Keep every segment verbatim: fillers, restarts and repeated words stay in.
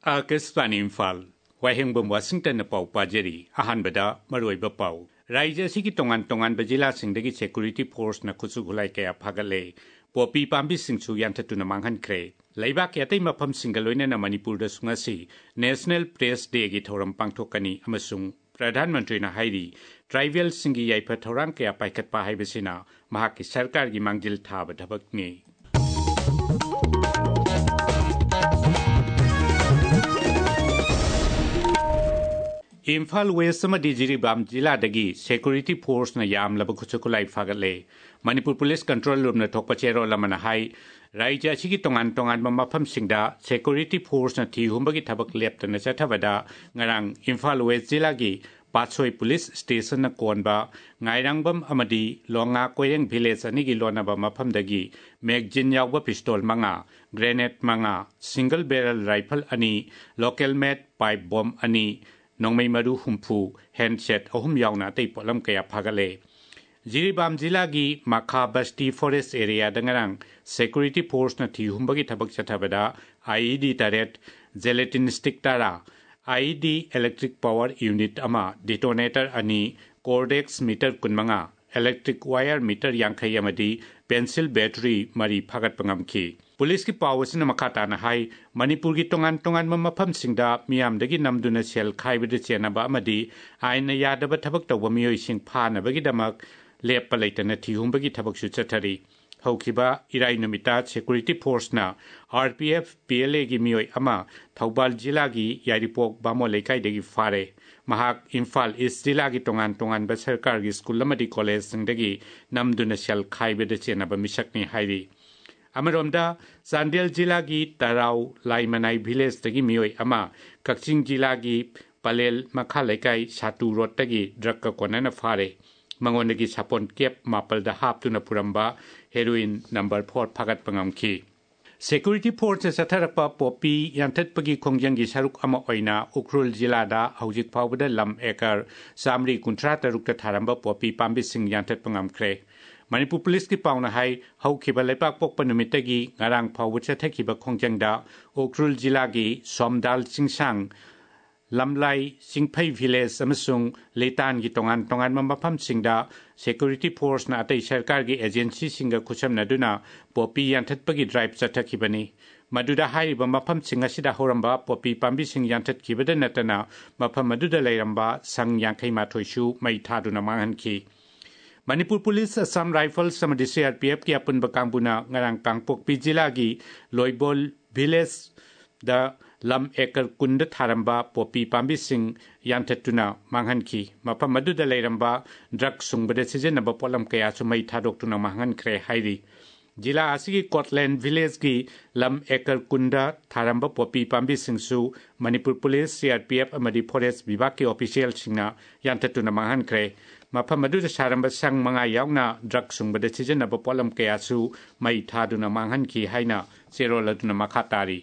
Akashvani Imphal वाहेंबम Washington पाउ पाजेरी अहानबदा मरुइबा पाउ राज्य सिगी तोंगान तोंगान बजिला सिंगदगी सिक्योरिटी फोर्स न खुसु घुलाई कया फागले पोपी पाम्बी सिंगसु यान्थतुना मांगहनख्रे लैबाक यातै मफम सिंगलोइना मणिपुर द सुंगासी नेशनल प्रेस डे गी थौरम पांगथोकनी अमसुंग प्रधानमंत्री न हाइरी ट्राइबल सिंगी याइफा थौरांग कया पाइखतपा हाइबसिना महाकी सरकार गी मांगजिल थाब धबकनी इम्फाल वेस्ट अमदी जिरीबाम जिलादगी सिक्योरिटी फोर्स न यामलब खुचुकुलाई फागले मणिपुर पुलिस कंट्रोल रूम न थोकपा चेरोल अमना हाई राज्य असिगी तोंगान तोंगान मफम सिंगदा सिक्योरिटी फोर्स न थीहुंबगी थबक लेप्तन चथबदा ngarang इम्फाल वेस्ट जिलागी पाछोई पुलिस स्टेशन न कोनबा ngairangबम अमदी लोंगा कोयेंग विलेज अनिगी लोनाबा मफमदगी मैगजीन यावबा पिस्तौल मंगा ग्रेनेड मंगा सिंगल बैरल राइफल अनि लोकल मेड पाइप बम अनि नोंगमै मरु हुम्फु हैंडसेट अहुम यावना तै पोलम कया फागले जिरीबाम जिलागी माखा बस्ती फॉरेस्ट एरिया दंगरंग सिक्योरिटी फोर्स न थीहुंबगी थबक चथबदा आईईडी टरेट जेलेटिन स्टिक तारा आईईडी इलेक्ट्रिक पावर यूनिट अमा डिटोनेटर अनि कोर्डेक्स मीटर कुनमंगा इलेक्ट्रिक वायर मीटर यांखै अमदी पेंसिल बैटरी मरी फागत पंगमखी पुलिस की पावसिन मखाता न हाई मणिपुर की तोंगान तोंगान मफम सिंगदा मियामदगी नमदुना सेल खाइबद चेनबा अमदी आइन यादब थबक तौब मियोय सिंग फानबगी दमक लेप लेतन थीहुंबगी थबक सु चथरी हौखिबा इराई नुमिता सिक्योरिटी फोर्स ना आरपीएफ पीएलए की मियोय अमा थौबाल जिला की यारिपोक बामो लेकाइदगी फारे महाक इम्फाल ईस्ट जिला की तोंगान तोंगान ब सरकार की स्कूल अमदी कॉलेज सिंगदगी नमदुना सेल खाइबद चेनबा मिसकनी हाइरी अमरोमदा चांदेल जिला की तराव लाइमनाई विलेज तगी मियोय अमा कक्चिंग जिला की पलेल मखा लेकाई सातु रोड तगी ड्रग का कोनना फारे मंगोनगी सापोन केप मापल द हापतुना पुरंबा हेरोइन नंबर फोर फागत पंगमखी सिक्योरिटी फोर्स चथरपा पोपी यांथतपगी खोंजंगी सरुक अमा ओइना उखरुल जिलादा हौजिक फावबदा लम एकर सामरी कुंट्रा तरुक थारंबा पोपी पाम्बी सिंग यांथत पंगमख्रे मणिपुर पुलिस की पाउना हाई हौखिबा लेपाक पोकपा नुमितगी ngarang फावब चथखिबा खोंजंगदा उखरुल जिला की सोमदाल सिंगसांग लमलाई सिंगफै विलेज अमसुंग लेतान की तोंगान तोंगान मफम सिंगदा सिक्योरिटी फोर्स ना अतै सरकार की एजेंसी सिंगा खुसमनदुना पोपी यांथतपगी ड्राइव चथखिबनी मदुदा हाइबा मफम सिंग असिदा होरंबा पोपी पाम्बी सिंग यांथतखिबदा नतना मफम मदुदा लेरंबा संग यांखै माथोइसु मै थादुना मांगहनखि मणिपुर पुलिस असम राइफल समदि सीआरपीएफ की अपुनबा कांगबुना ngarang कांगपोकपी जिला की लोइबोल विलेज द लम एकर कुंड थारंबा पोपी पाम्बी सिंग यांथतुना मांगहनखि मफम मदुदा लेरंबा ड्रग सुंगबद सिजनबा पोलम कया सुमै थादोक्तुना मांगहनख्रे हाइरी जिला आसिगी कोटलैंड विलेज की लम एकर कुंड थारंबा पोपी पाम्बी सिंगसु मणिपुर पुलिस सीआरपीएफ अमदी फॉरेस्ट विभाग के ऑफिशियल सिंगना यांथतुना मांगहनख्रे मफम मदुदा सारंबा संग मंगा यावना ड्रग सुंगबद सिजनबा पोलम कयासु मै थादुना मांगहनखि हाइना चेरोलदुना मखातारी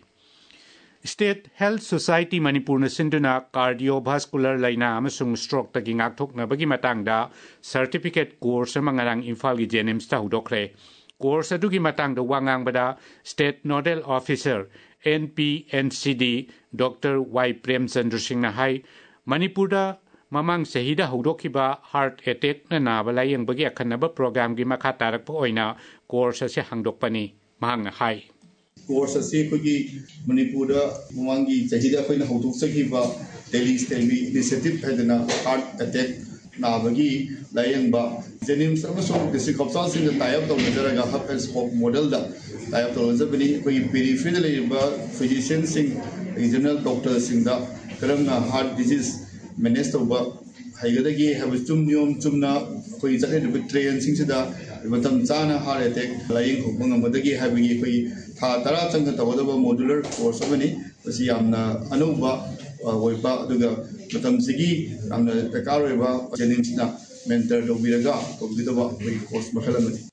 स्टेट हेल्थ सोसाइटी मणिपुर न सिंधुना कार्डियोवास्कुलर लाइना अमसुंग स्ट्रोक तगी ngakthoknabagi matangda सर्टिफिकेट कोर्स अमा ngarang इम्फाल की जेनिम्स ता हुदोखरे कोर्स अदुगी matangda wangangbada state nodal officer NPNCD doctor Y Premchandra Singh ना हाई मणिपुर ममांग सहीदा हुदोखिबा हार्ट अटैक न नाबा लायंबगी अखनबा प्रोग्राम की मखा तारकपा ओइना कोर्स असे हांगदोकपनी महंग हाई कोर्स असे कोगी मणिपुर ममांगी सहीदा कोइना हुदोकसखिबा डेली स्टेलवी इनिशिएटिव हैदना हार्ट अटैक नाबगी लायंबा जेनिम्स अमसों डिस्ट्रिक्ट हॉस्पिटल सिंग टाइप तौनजरगा हब एंड स्पोक मॉडल दा टाइप तौनजबनी कोई पेरिफेरल लेबा फिजिशियन सिंग रीजनल डॉक्टर सिंग दा करमना हार्ट डिजीज मैनेज तौबा हाइगदगी हबचुम नियम चुमना कोई जले ट्रेन सिंगसिदा मतम चाना हार्ट अटैक लाइंग होबंगमदगी हाबिगी कोई था तरा चंग तवदबा मॉड्यूलर कोर्स अमनी बसी यामना अनुबा ओइबा दुगा मतम सिगी यामना दरकार ओइबा जेनिम्सना मेंटर दोबिरगा तोबिदबा कोई कोर्स मखलमनी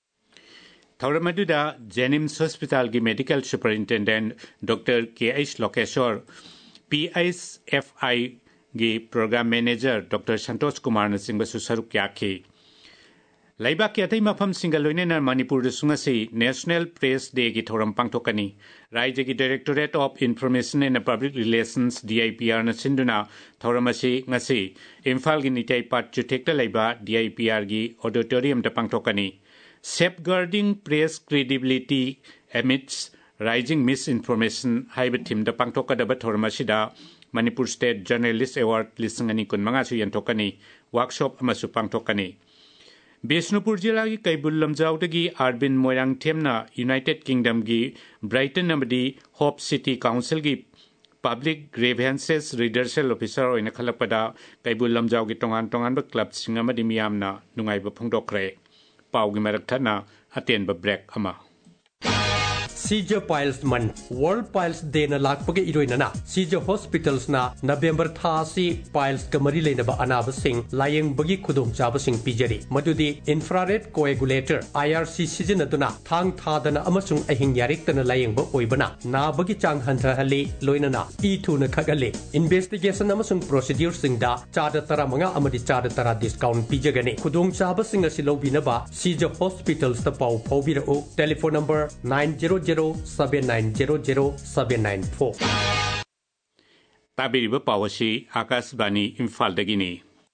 थौरमदुदा जेनिम्स हॉस्पिटल की medical superintendent doctor K H Lokeshwar PSFI की programme manager doctor Santosh Kumar ने सिंह बसु सरुक याखी Laibak ki atai mafam singalloine na Manipur sungasi National Press Day ki thoram pangthokani. Rajya ki Directorate of Information and Public Relations D I P R na sinduna thoramasi ngasi Imphal gi nitai pat chutekta laiba D I P R gi auditorium ta pangthokani. Safeguarding press credibility amidst rising misinformation haiba thim da pangthokadaba thoramasida Manipur State Journalist Award lisangani kun manga su yantokani workshop amasu pangthokani. Bisnupur जिला की कैबुल लमजाउदगी आरबिन मोयरांग थेमना United Kingdom की Brighton अमदी hope city council की public grievances redressal officer ओइना खलपदा कैबुल लमजाउ की तोंगान तोंगान क्लब सिंग अमदी मियामना नुंगाइबा फोंदोक्रे पाउगी मरकथना अतेनबा ब्रेक अमा Seizure Piles Month World Piles Day na lakpage iroinana Seizure Hospitals na November tha si piles kamari leinaba anaba sing layeng bagi khudong chaba sing pijari madudi infrared coagulator I R C sizinaduna thang thadana amasung ahing yarik tana layeng ba oibana na bagi chang hantha hali loinana i thuna khagale investigation amasung procedure sing da chada tara manga amadi chada tara discount pijagani khudong chaba sing asi lobina ba Seizure Hospitals ta pau phobira o telephone number nine zero zero seven nine zero zero seven nine four Tabiriba Pawasi Akashbani Imphal dagini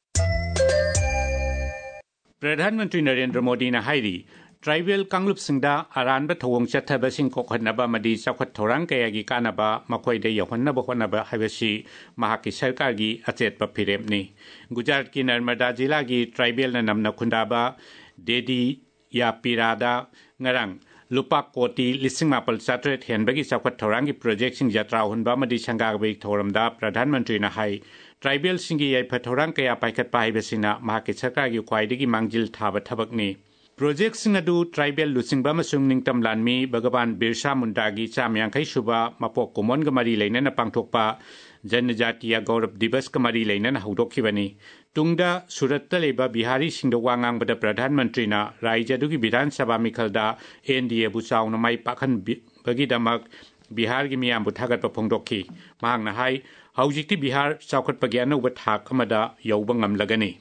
Pradhan Mantri Narendra Modi na hairi Tribal Kanglup Singda Aranba Thawong Chathaba Sing Kokhanaba Madi Sakwat Thorang Kayagi Kanaba Makoy de Yohanaba Honaba Habashi Mahaki Sarkar gi Achetpa Phiremni Gujarat ki Narmada Jila gi Tribal na namna Khundaba Dedi Ya Pirada Ngarang Lupa Koti lising mapal satret henbagi sakwat thorangi project sing jatra hunba madi sangga bai thoramda Pradhan Mantri na hai tribal singi yai phathorang kaya paikat pai besina mahaki sarkar gi khwaidagi mangjil thaba thabakni project sing adu tribal lusing ba masung ningtam lanmi Bhagavan Birsa Munda gi chamyangkai suba mapok komon gamari leina na pangthokpa Janjatiya Gaurav Divas kamari leina na haudokhibani Tungda Surat leba Bihari singda wangang bada Pradhan Mantri na Rajya dugi Vidhan Sabha mikhalda N D A bu chauna mai pakhan bagi damak Bihar gi miyam bu thagat pa phongdokhi mahang na hai haujikti Bihar chaukhat pagyan uba thak amada yauba ngamlagani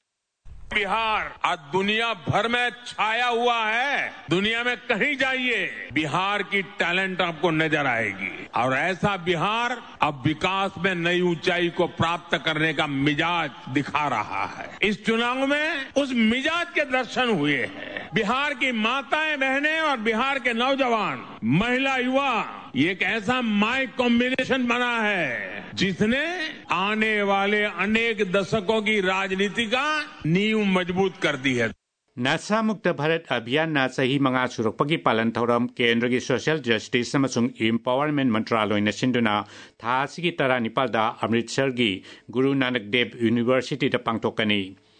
Bihar आज दुनिया भर में छाया हुआ है दुनिया में कहीं जाइए बिहार की टैलेंट आपको नजर आएगी और ऐसा बिहार अब विकास में नई ऊंचाई को प्राप्त करने का मिजाज दिखा रहा है इस चुनाव में उस मिजाज के दर्शन हुए हैं बिहार की माताएं बहनें और बिहार के नौजवान महिला युवा ये एक ऐसा माई कॉम्बिनेशन बना है जिसने आने वाले अनेक दशकों की राजनीति का नींव मजबूत कर दी है नासा मुक्त भारत अभियान ना सही मंगा सुरक्षपगी पालन थौरम केंद्र की सोशल जस्टिस अमसुंग एम्पावरमेंट मंत्रालय न सिंधुना थासी की तरा निपालदा अमृतसर की गुरु नानक देव यूनिवर्सिटी दा पांगथोकनी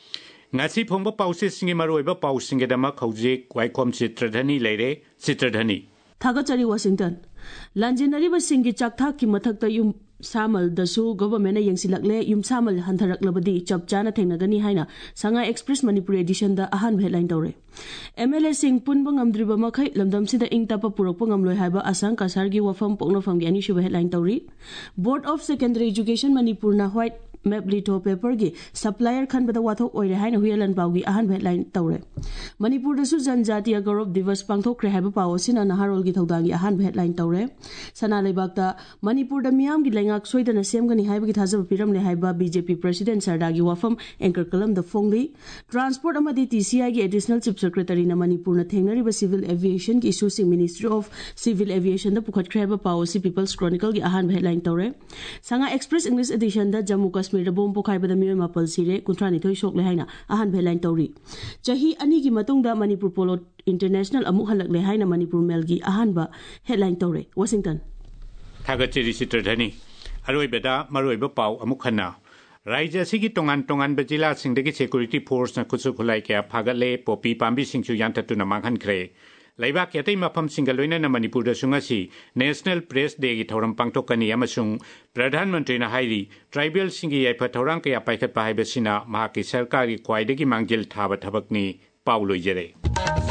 ngasi phongba pause singi maroiba pausinge dama khauji kwaikhom chitrathani leire chitrathani Thagachari Washington Lanjinariba singi chakthak ki mathakta yum samal dasu government na yengsilakle yum samal hantaraklabadi chapchana thengnagani haina Sanga Express Manipur edition da ahan headline tawre M L A sing punba ngamdriba makhai lamdam sida ingtapa purakpa ngamloi haiba asang kasar gi wafam poknofam gi ani shuba headline tawri Board of Secondary Education Manipur na white map lito paper gi supplier khan bada wathok oire haina huyalan pawgi ahan headline tawre Manipur da su Janjatiya Gaurav Divas pangthokre haiba paw sina naharol gi thodang gi ahan headline tawre sana leibak da Manipur da miyam gi lengak soidana semgani haiba gi thajab piramle haiba B J P President Sarda gi wafam anchor kalam da phongli Transport amadi T C I gi Additional Chief Secretary na Manipur na thengnari ba Civil Aviation gi issue sing Ministry of Civil Aviation da pukhat khaiba paw si People's Chronicle gi ahan headline tawre Sanga Express English edition da Jammu Kashmir da bom pokhai bada miyo mapal sire kuntrani thoi sok le haina ahan headline tawri chahi ani gi matungda Manipur Polo International amuk halak le haina Manipur Mail gi ahan ba headline tawre Washington Thagachiri chitrathani aroi beda maroi ba paw amuk khana Rajya sigi tongan tongan bajila singdagi security force na kutsu khulai kya phagale popi pambi singchu yantatu na manghan kre Laiba kyatai mafam singaloina na Manipur da sungasi National Press Day gi thoram pangthokani amasung Pradhan Mantri na hairi tribal singi yaipa thorang kaya paikhat pa haibasina mahaki sarkar gi khwaidagi mangjil thaba thabakni pauloi jere